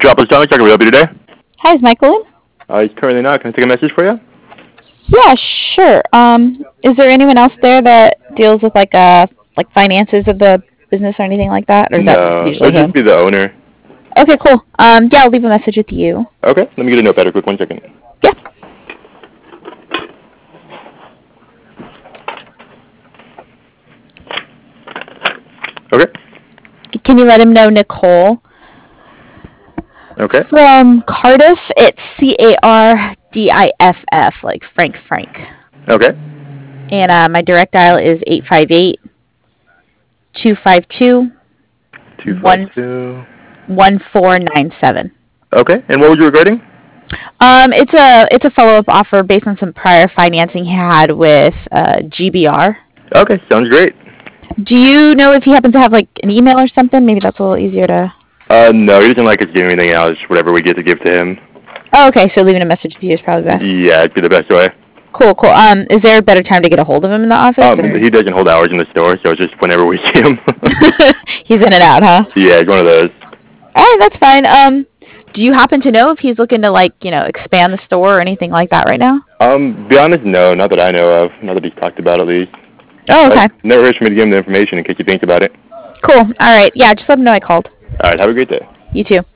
Metropolis Comics, how can we help you today? Hi, is Michael in? He's currently not. Can I take a message for you? Yeah, sure. Is there anyone else there that deals with like finances of the business or anything like that, or is that No, usually it'll just him? be the owner. Okay, cool. Yeah, I'll leave a message with you. Okay, let me get a notepad real quick. 1 second. Yeah. Okay. Can you let him know Nicole Okay. from Cardiff? It's Cardiff, like Frank. Okay. And my direct dial is 858-252 252. 1497. Okay, and what was you regarding? It's a follow up offer based on some prior financing he had with GBR. Okay, sounds great. Do you know if he happens to have like an email or something? Maybe that's a little easier to. No, he doesn't like us doing anything else. Whatever we get to give to him. Oh, okay. So leaving a message with you is probably best. Yeah, it'd be the best way. Cool. Is there a better time to get a hold of him in the office? He doesn't hold hours in the store, so it's just whenever we see him. He's in and out, huh? Yeah, he's one of those. All right, that's fine. Do you happen to know if he's looking to expand the store or anything like that right now? Be honest, no, not that I know of. Not that he's talked about, at least. Oh, okay. Never hurts for me to give him the information in case he thinks about it. Cool. All right. Yeah, just let him know I called. All right, have a great day. You too.